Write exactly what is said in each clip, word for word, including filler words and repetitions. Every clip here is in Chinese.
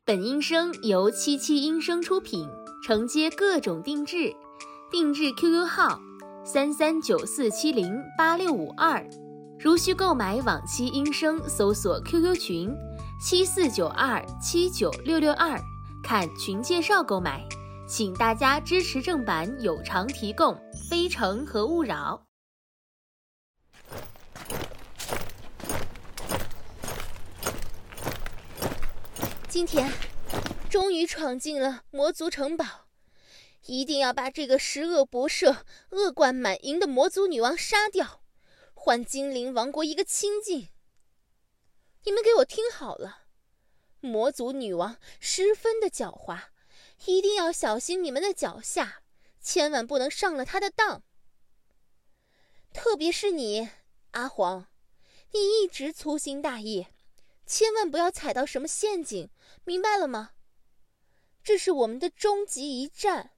本音声由七七音声出品，承接各种定制，定制 Q Q 号三三九四七零八六五二，如需购买往期音声，搜索 Q Q 群七四九二七九六六二，看群介绍购买。请大家支持正版有偿提供，非诚和勿扰。 今天终于闯进了魔族城堡，一定要把这个十恶不赦、恶贯满盈的魔族女王杀掉，还精灵王国一个清净。你们给我听好了，魔族女王十分的狡猾，一定要小心你们的脚下，千万不能上了她的当。特别是你，阿黄，你一直粗心大意，千万不要踩到什么陷阱，明白了吗？这是我们的终极一战。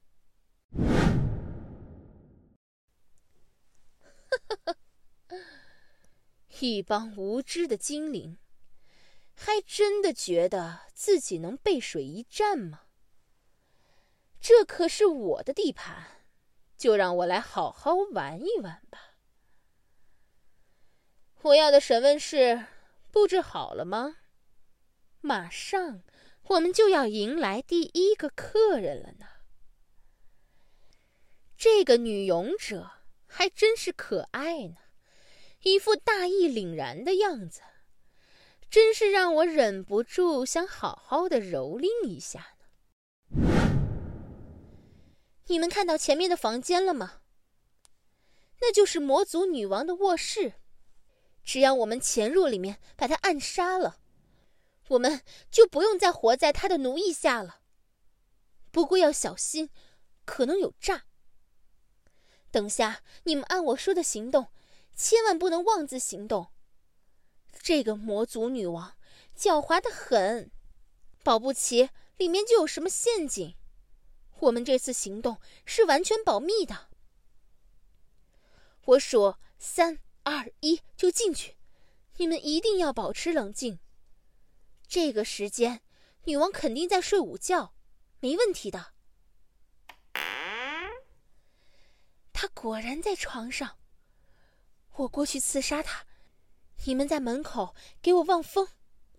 一帮无知的精灵，还真的觉得自己能背水一战吗？这可是我的地盘，就让我来好好玩一玩吧。我要的审问室布置好了吗？马上我们就要迎来第一个客人了呢。这个女勇者还真是可爱呢，一副大义凛然的样子，真是让我忍不住想好好的蹂躏一下呢。你们看到前面的房间了吗？那就是魔族女王的卧室，只要我们潜入里面把她暗杀了，我们就不用再活在她的奴役下了。不过要小心，可能有诈。等下你们按我说的行动，千万不能妄自行动。这个魔族女王狡猾得很，保不齐里面就有什么陷阱。我们这次行动是完全保密的。我数三二一就进去，你们一定要保持冷静。这个时间女王肯定在睡午觉，没问题的。她果然在床上，我过去刺杀她，你们在门口给我望风。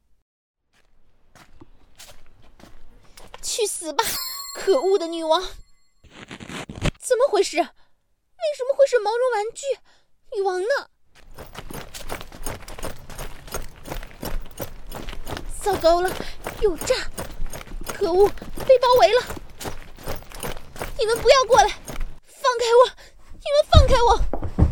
去死吧，可恶的女王！怎么回事？为什么会是毛绒玩具？女王呢？糟糕了，有诈！可恶，被包围了！你们不要过来，放开我！你们放开我！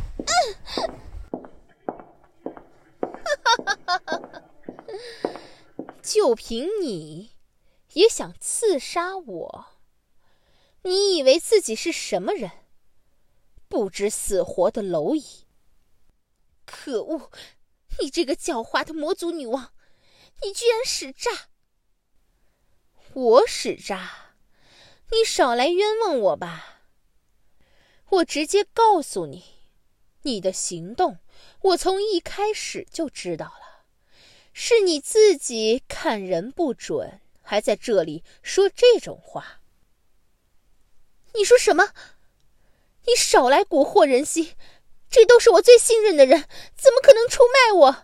嗯，就凭你也想刺杀我？你以为自己是什么人？不知死活的蝼蚁！可恶，你这个狡猾的魔族女王，你居然使诈！我使诈？你少来冤枉我吧！我直接告诉你，你的行动我从一开始就知道了，是你自己看人不准，还在这里说这种话。你说什么？你少来蛊惑人心，这都是我最信任的人，怎么可能出卖我？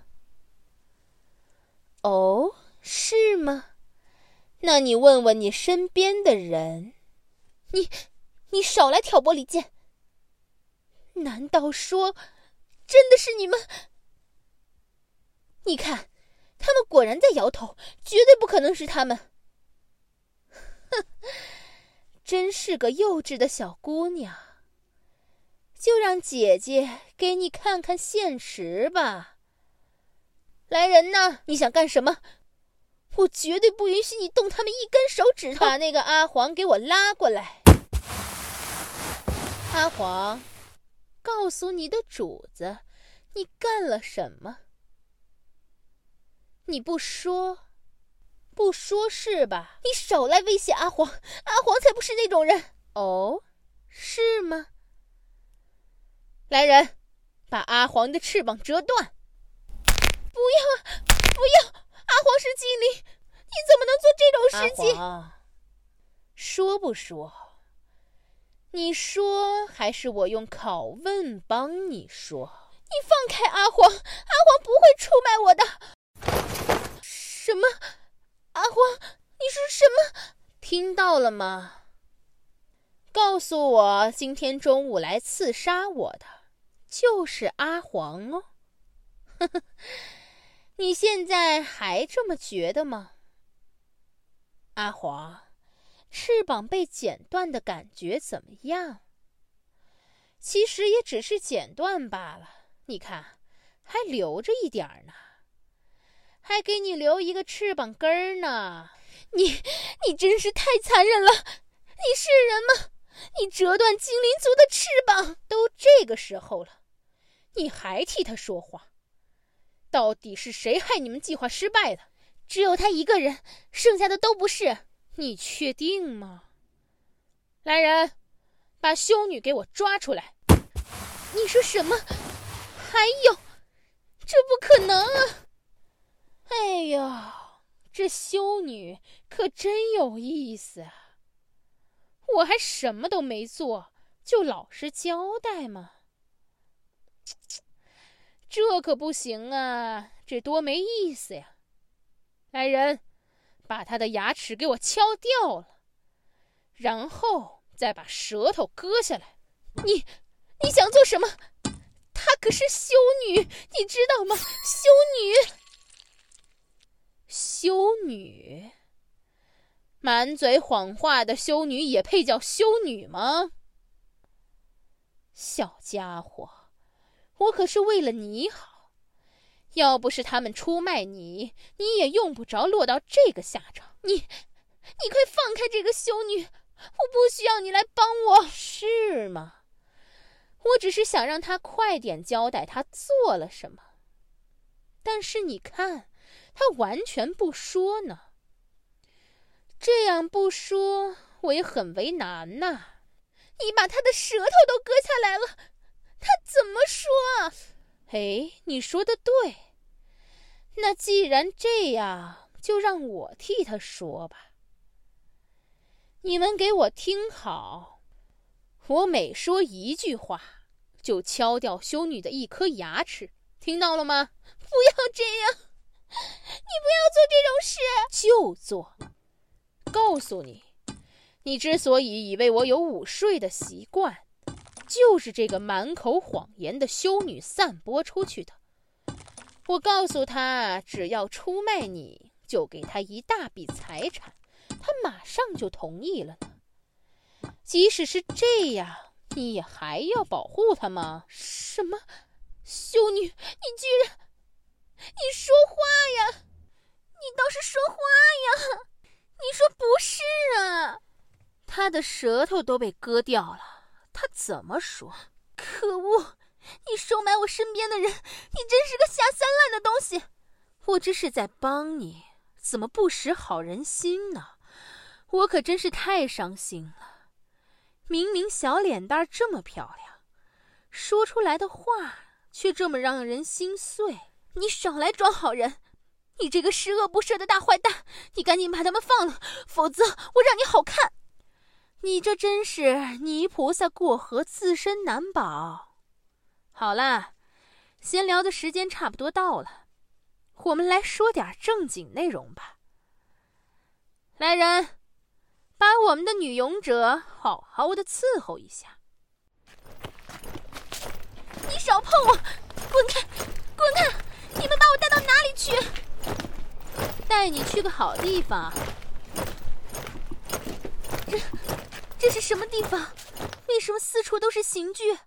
哦，是吗？那你问问你身边的人。你你少来挑拨离间。难道说真的是你们？你看，他们果然在摇头，绝对不可能是他们。哼，真是个幼稚的小姑娘。就让姐姐给你看看现实吧。来人呐，你想干什么？我绝对不允许你动他们一根手指头。把那个阿黄给我拉过来。阿黄，告诉你的主子，你干了什么？你不说，不说是吧？你少来威胁阿黄，阿黄才不是那种人。哦，是吗？来人，把阿黄的翅膀折断！不要啊，不要！阿黄是精灵，你怎么能做这种事情？ 阿黄，说不说？你说还是我用拷问帮你说？ 你放开阿黄，阿黄不会出卖我的。什么？阿黄，你说什么？ 听到了吗？告诉我，今天中午来刺杀我的就是阿黄哦。呵呵，你现在还这么觉得吗？阿黄，翅膀被剪断的感觉怎么样？其实也只是剪断罢了，你看，还留着一点呢，还给你留一个翅膀根儿呢。 你，你真是太残忍了！你是人吗？你折断精灵族的翅膀， 都这个时候了，你还替他说话？到底是谁害你们计划失败的？ 只有他一个人，剩下的都不是。 你确定吗？来人，把修女给我抓出来！ 你说什么？还有，这不可能啊！ 哎呀，这修女可真有意思啊！我还什么都没做，就老实交代吗？这可不行啊，这多没意思呀！来人，把他的牙齿给我敲掉了，然后再把舌头割下来。 你，你想做什么？她可是修女，你知道吗？修女， 修女，满嘴谎话的修女也配叫修女吗？小家伙，我可是为了你好，要不是他们出卖你，你也用不着落到这个下场。 你，你快放开这个修女，我不需要你来帮我。 是吗？我只是想让他快点交代他做了什么，但是你看，他完全不说呢。这样不说，我也很为难呐。 你把他的舌头都割下来了，他怎么说啊？ 哎，你说的对。那既然这样，就让我替他说吧。你们给我听好，我每说一句话，就敲掉修女的一颗牙齿，听到了吗？ 不要这样，你不要做这种事。 就做。告诉你，你之所以以为我有午睡的习惯，就是这个满口谎言的修女散播出去的。我告诉他，只要出卖你，就给他一大笔财产，他马上就同意了呢。即使是这样，你也还要保护他吗？ 什么？修女，你居然……你说话呀！你倒是说话呀！你说不是啊？ 他的舌头都被割掉了，他怎么说？ 可恶！你收买我身边的人，你真是个下三滥的东西！ 我这是在帮你，怎么不识好人心呢？我可真是太伤心了。明明小脸蛋这么漂亮，说出来的话却这么让人心碎。 你少来装好人！你这个十恶不赦的大坏蛋，你赶紧把他们放了，否则我让你好看！ 你这真是泥菩萨过河，自身难保。好了，闲聊的时间差不多到了，我们来说点正经内容吧。来人，把我们的女勇者好好的伺候一下。 你少碰我！滚开！滚开！你们把我带到哪里去？ 带你去个好地方。 这这是什么地方？为什么四处都是刑具？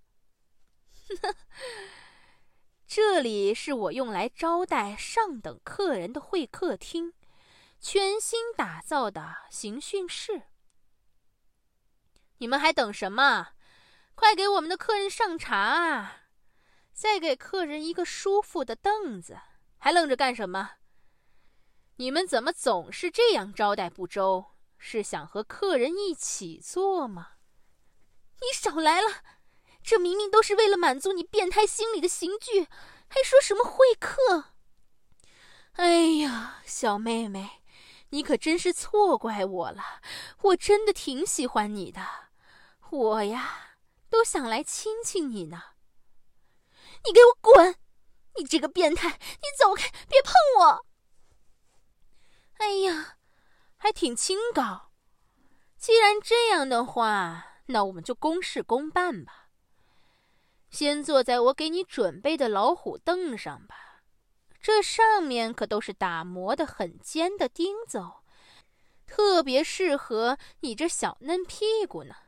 这里是我用来招待上等客人的会客厅，全新打造的刑讯室。你们还等什么？快给我们的客人上茶啊！再给客人一个舒服的凳子，还愣着干什么？你们怎么总是这样招待不周？是想和客人一起坐吗？ 你少来了！这明明都是为了满足你变态心理的刑具，还说什么会客？ 哎呀，小妹妹， 你可真是错怪我了，我真的挺喜欢你的，我呀，都想来亲亲你呢。 你给我滚！你这个变态，你走开，别碰我！ 哎呀，还挺清高。既然这样的话，那我们就公事公办吧。先坐在我给你准备的老虎凳上吧，这上面可都是打磨的很尖的钉子哦，特别适合你这小嫩屁股呢。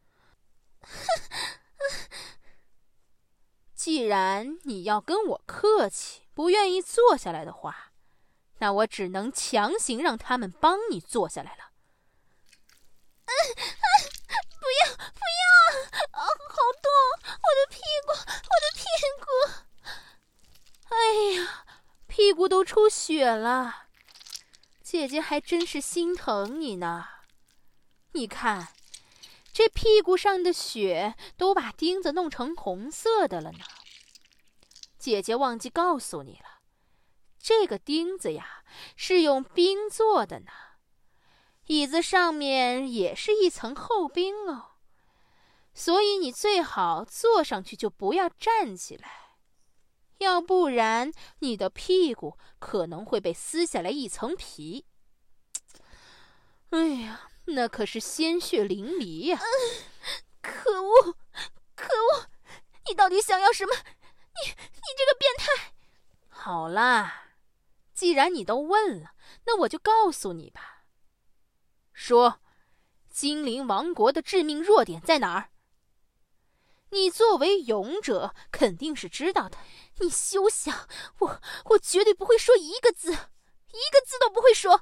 既然你要跟我客气，不愿意坐下来的话，那我只能强行让他们帮你坐下来了。 啊啊、不要不要啊！好痛，我的屁股，我的屁股！ 哎呀，屁股都出血了，姐姐还真是心疼你呢。你看，这屁股上的血都把钉子弄成红色的了呢。姐姐忘记告诉你了，这个钉子呀，是用冰做的呢。椅子上面也是一层厚冰哦，所以你最好坐上去就不要站起来，要不然你的屁股可能会被撕下来一层皮。哎呀，那可是鲜血淋漓呀！ 嗯、可恶，可恶！你到底想要什么？你你这个变态！ 好啦，既然你都问了，那我就告诉你吧。说，精灵王国的致命弱点在哪儿？你作为勇者，肯定是知道的。 你休想！我我绝对不会说一个字，一个字都不会说。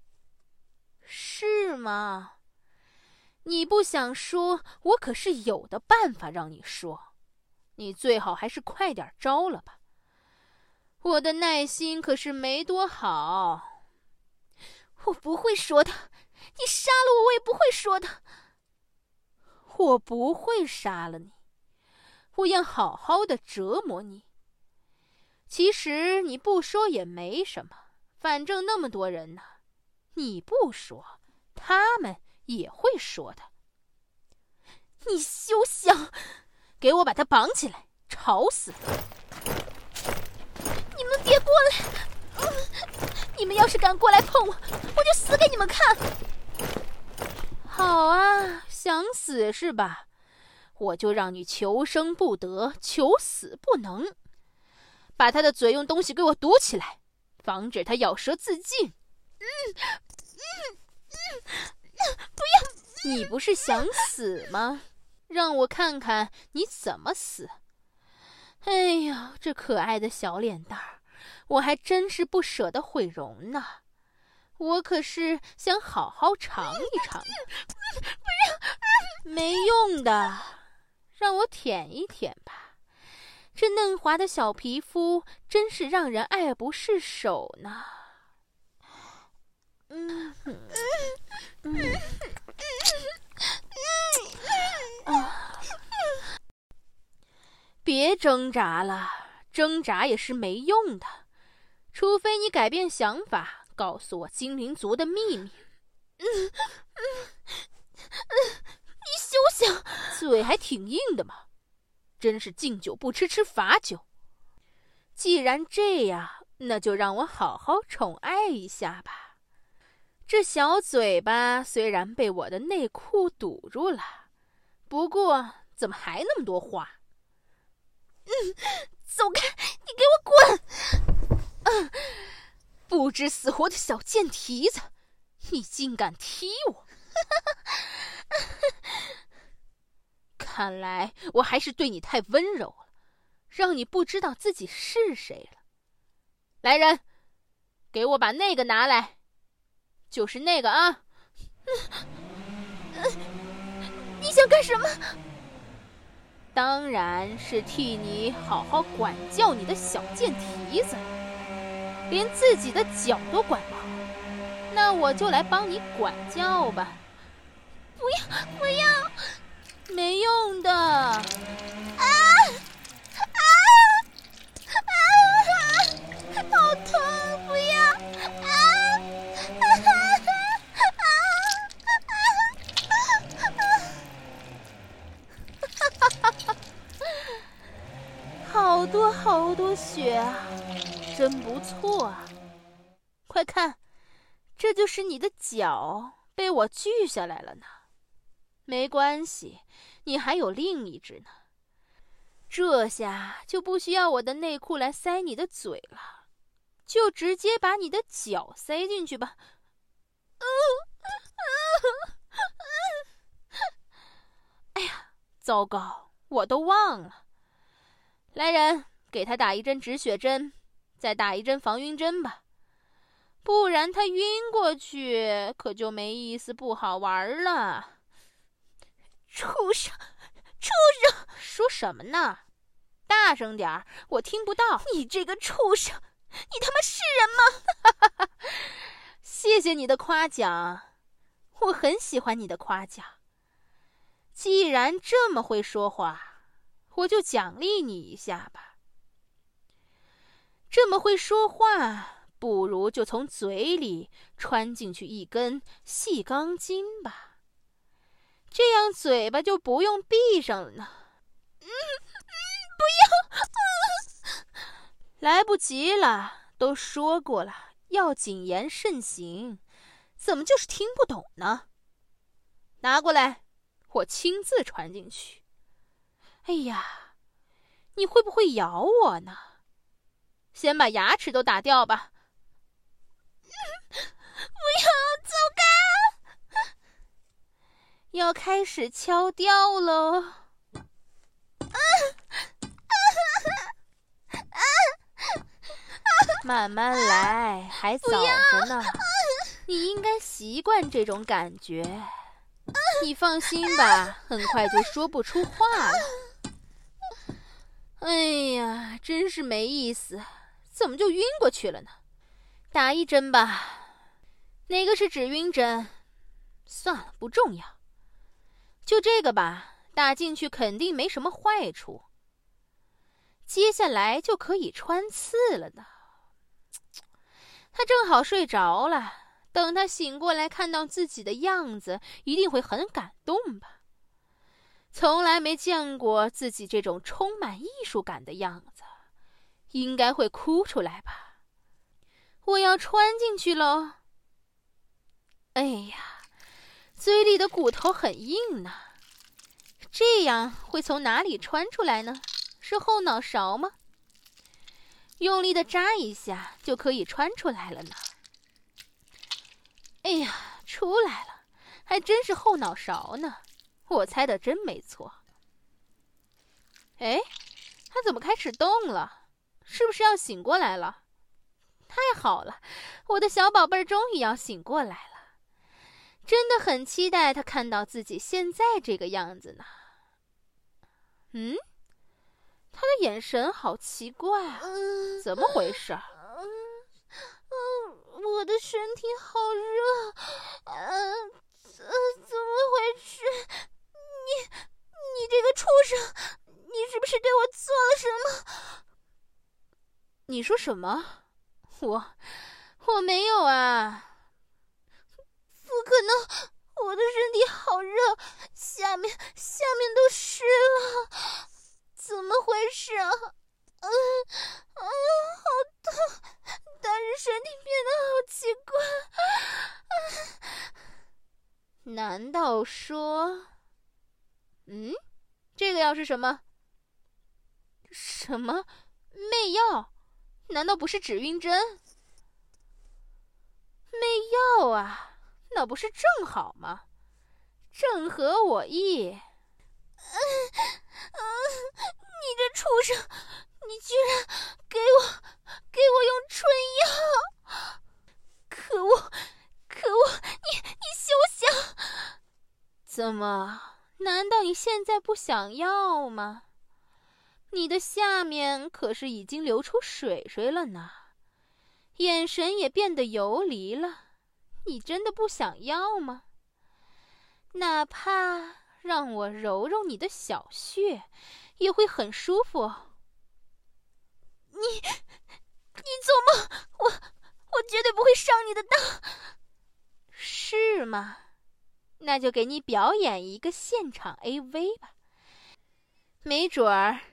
是吗？你不想说，我可是有的办法让你说。你最好还是快点招了吧。我的耐心可是没多好。 我不会说的。你杀了我，我也不会说的。 我不会杀了你，我要好好的折磨你。其实你不说也没什么，反正那么多人呢，你不说，他们也会说的。 你休想！ 给我把他绑起来，吵死！ 你们别过来！嗯、你们要是敢过来碰我，我就死给你们看！ 好啊，想死是吧？我就让你求生不得，求死不能。把他的嘴用东西给我堵起来，防止他咬舌自尽。 嗯嗯嗯，不要！ 你不是想死吗？让我看看你怎么死。哎呀，这可爱的小脸蛋儿，我还真是不舍得毁容呢。我可是想好好尝一尝。 不要！ 没用的，让我舔一舔吧。这嫩滑的小皮肤真是让人爱不释手呢。嗯嗯嗯嗯啊！别挣扎了，挣扎也是没用的，除非你改变想法，告诉我精灵族的秘密。 嗯嗯嗯，你休想！ 嘴还挺硬的嘛，真是敬酒不吃吃罚酒。既然这样，那就让我好好宠爱一下吧。这小嘴巴虽然被我的内裤堵住了，不过怎么还那么多话？ 嗯，走开！你给我滚！ 嗯，不知死活的小贱蹄子，你竟敢踢我！看来我还是对你太温柔了，让你不知道自己是谁了。来人，给我把那个拿来，就是那个啊！ 嗯嗯、你想干什么？ 当然是替你好好管教你的小贱蹄子，连自己的脚都管不好，那我就来帮你管教吧。 不要不要， 没用的。 啊啊啊！好痛！不要！啊啊！ 雪啊，真不错啊！快看，这就是你的脚被我锯下来了呢。没关系，你还有另一只呢。这下就不需要我的内裤来塞你的嘴了，就直接把你的脚塞进去吧。哎呀，糟糕，我都忘了。来人，给他打一针止血针，再打一针防晕针吧，不然他晕过去可就没意思，不好玩了。畜生，畜生！说什么呢？大声点儿，我听不到。你这个畜生，你他妈是人吗？谢谢你的夸奖，我很喜欢你的夸奖。既然这么会说话，我就奖励你一下吧。这么会说话，不如就从嘴里穿进去一根细钢筋吧，这样嘴巴就不用闭上了呢。嗯嗯，不要！嗯、来不及了，都说过了，要谨言慎行，怎么就是听不懂呢？拿过来，我亲自穿进去。哎呀，你会不会咬我呢？先把牙齿都打掉吧。嗯、不要，走开！要开始敲掉喽。慢慢来，还早着呢。你应该习惯这种感觉。你放心吧，很快就说不出话了。哎呀，真是没意思，怎么就晕过去了呢？打一针吧。哪个是止晕针？算了，不重要。就这个吧，打进去肯定没什么坏处。接下来就可以穿刺了呢。他正好睡着了，等他醒过来看到自己的样子，一定会很感动吧。从来没见过自己这种充满艺术感的样子，应该会哭出来吧。我要穿进去喽。哎呀，嘴里的骨头很硬呢，这样会从哪里穿出来呢？是后脑勺吗？用力的扎一下就可以穿出来了呢。哎呀，出来了，还真是后脑勺呢，我猜的真没错。哎，他怎么开始动了？是不是要醒过来了？太好了，我的小宝贝儿终于要醒过来了。真的很期待他看到自己现在这个样子呢。嗯？他的眼神好奇怪啊，嗯、怎么回事？嗯嗯，我的身体好热，呃，怎怎么回事？你你这个畜生，你是不是对我做了什么？你说什么？我我没有啊，不可能！我的身体好热，下面下面都湿了。怎么回事啊？嗯嗯，好痛，但是身体变得好奇怪。嗯、难道说……嗯，这个药是什么？什么媚药？难道不是止晕针？媚药啊，那不是正好吗？正合我意。嗯嗯，你这畜生，你居然给我给我用春药！可恶可恶，你你休想！怎么？难道你现在不想要吗？你的下面可是已经流出水水了呢，眼神也变得游离了。你真的不想要吗？哪怕让我揉揉你的小穴，也会很舒服。你，你做梦！我，我绝对不会上你的当。是吗？那就给你表演一个现场 A V 吧。没准儿，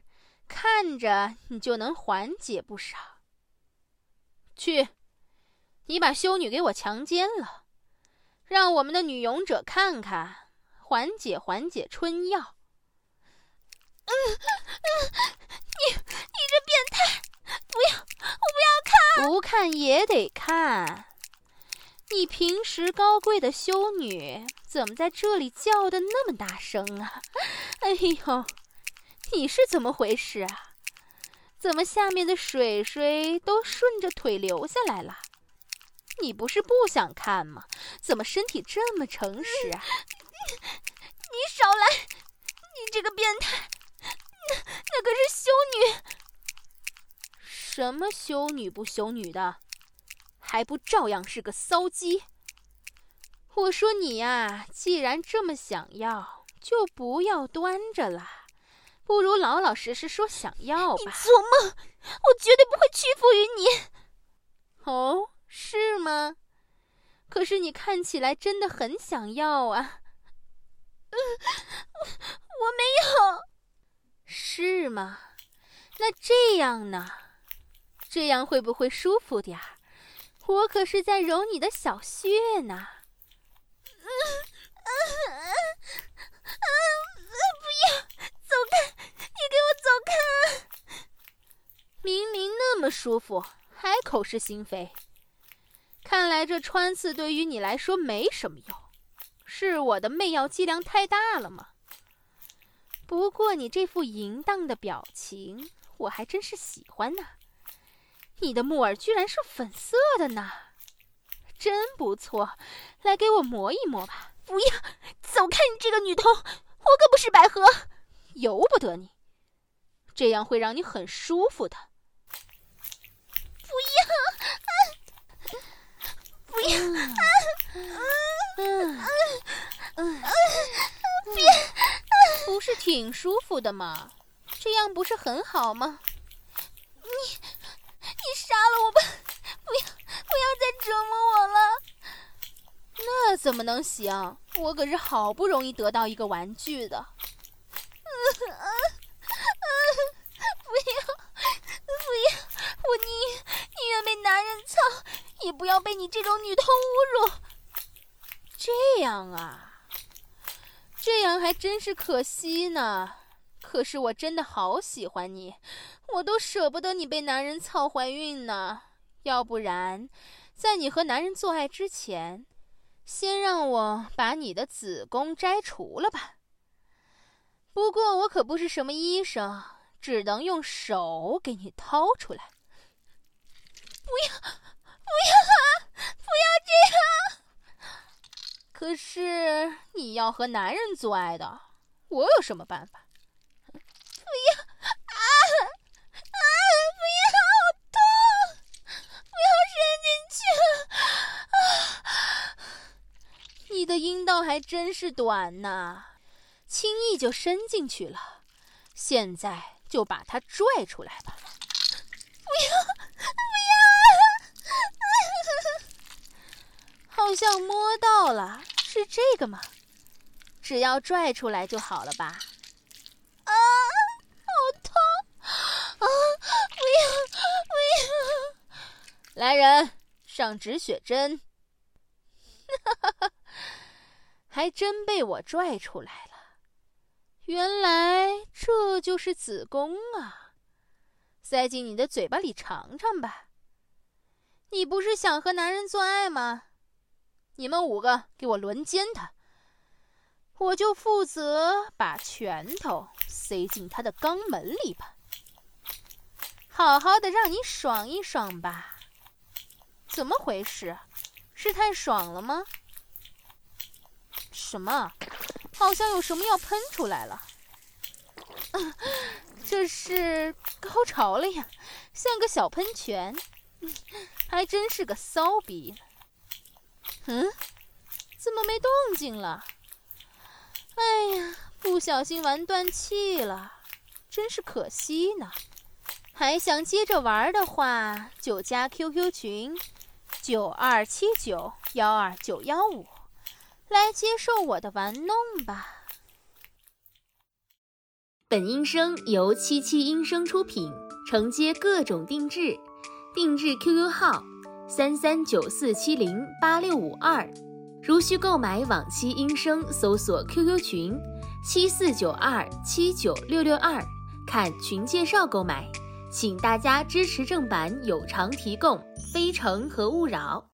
看着你就能缓解不少。去，你把修女给我强奸了，让我们的女勇者看看，缓解缓解春药。 嗯嗯，你你这变态！不要，我不要看！ 不看也得看。你平时高贵的修女，怎么在这里叫得那么大声啊？哎呦，你是怎么回事啊？怎么下面的水水都顺着腿流下来了？你不是不想看吗？怎么身体这么诚实啊？ 你少来！你这个变态！那那可是修女！ 什么修女不修女的？还不照样是个骚鸡？我说你呀，既然这么想要，就不要端着了，不如老老实实说想要吧。 你做梦！我绝对不会屈服于你。 哦，是吗？可是你看起来真的很想要啊。 嗯，我我没有。 是吗？那这样呢？这样会不会舒服点儿？我可是在揉你的小穴呢。 嗯嗯嗯，不要，走开！你给我走开！ 明明那么舒服，还口是心非。看来这穿刺对于你来说没什么用，是我的媚药剂量太大了吗？不过你这副淫荡的表情，我还真是喜欢呢。你的木耳居然是粉色的呢，真不错，来给我磨一磨吧。 不要，走开！你这个女童，我可不是百合。 由不得你，这样会让你很舒服的。 不要！啊、不要！啊嗯嗯嗯， 别！ 不是挺舒服的吗？这样不是很好吗？ 你你杀了我吧！不要不要再折磨我了！ 那怎么能行？我可是好不容易得到一个玩具的。 嗯啊啊！不要不要！我宁宁愿被男人操，也不要被你这种女童侮辱。 这样啊，这样还真是可惜呢。可是我真的好喜欢你，我都舍不得你被男人操怀孕呢。要不然，在你和男人做爱之前，先让我把你的子宫摘除了吧。不过我可不是什么医生，只能用手给你掏出来。 不要，不要啊！不要这样！ 可是你要和男人做爱的，我有什么办法？ 不要啊啊！不要，好痛！不要伸进去啊！ 你的阴道还真是短呢，轻易就伸进去了。现在就把它拽出来吧。 不要，不要！ 好像摸到了，是这个吗？只要拽出来就好了吧？ 啊，好痛！啊，不要，不要！ 来人，上止血针。哈哈，还真被我拽出来了。原来这就是子宫啊！塞进你的嘴巴里尝尝吧。你不是想和男人做爱吗？你们五个给我轮奸他，我就负责把拳头塞进他的肛门里吧。好好的让你爽一爽吧。怎么回事？是太爽了吗？什么？好像有什么要喷出来了。啊，这是高潮了呀，像个小喷泉。还真是个骚逼。嗯，怎么没动静了？哎呀，不小心玩断气了，真是可惜呢。还想接着玩的话，就加 Q Q 群九二七九幺二九幺五来接受我的玩弄吧。 本音声由七七音声出品，承接各种定制，定制 Q Q 号三三九四七零八六五二，如需购买往期音声，搜索 Q Q 群七四九二七九六六二，看群介绍购买。请大家支持正版有偿提供，非诚和勿扰。